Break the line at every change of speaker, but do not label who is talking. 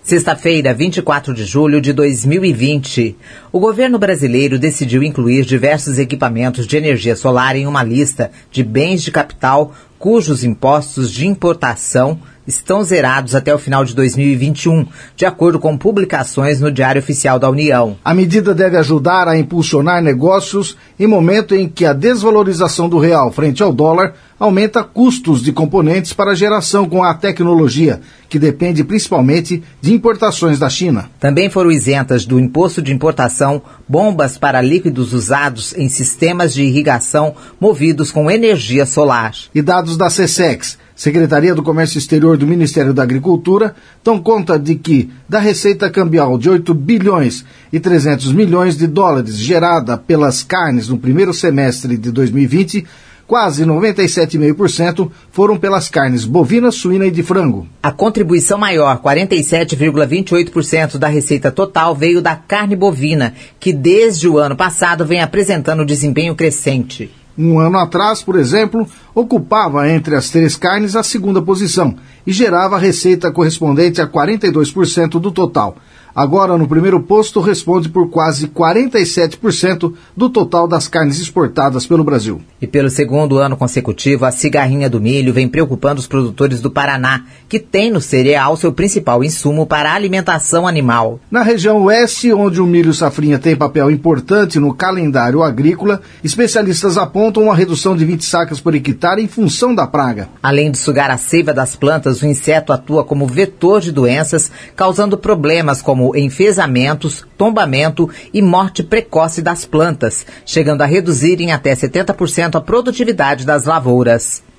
Sexta-feira, 24 de julho de 2020. O governo brasileiro decidiu incluir diversos equipamentos de energia solar em uma lista de bens de capital cujos impostos de importação estão zerados até o final de 2021, de acordo com publicações no Diário Oficial da União.
A medida deve ajudar a impulsionar negócios em momento em que a desvalorização do real frente ao dólar aumenta custos de componentes para a geração com a tecnologia, que depende principalmente de importações da China.
Também foram isentas do imposto de importação bombas para líquidos usados em sistemas de irrigação movidos com energia solar.
E dados da SECEX, Secretaria do Comércio Exterior do Ministério da Agricultura, dão conta de que, da receita cambial de 8 bilhões e 300 milhões de dólares gerada pelas carnes no primeiro semestre de 2020, quase 97,5% foram pelas carnes bovina, suína e de frango.
A contribuição maior, 47,28% da receita total, veio da carne bovina, que desde o ano passado vem apresentando desempenho crescente.
Um ano atrás, por exemplo, ocupava entre as três carnes a segunda posição e gerava receita correspondente a 42% do total. Agora, no primeiro posto, responde por quase 47% do total das carnes exportadas pelo Brasil.
E pelo segundo ano consecutivo, a cigarrinha do milho vem preocupando os produtores do Paraná, que tem no cereal seu principal insumo para a alimentação animal.
Na região oeste, onde o milho safrinha tem papel importante no calendário agrícola, especialistas apontam uma redução de 20 sacas por hectare em função da praga.
Além de sugar a seiva das plantas, o inseto atua como vetor de doenças, causando problemas como enfezamentos, tombamento e morte precoce das plantas, chegando a reduzir em até 70% a produtividade das lavouras.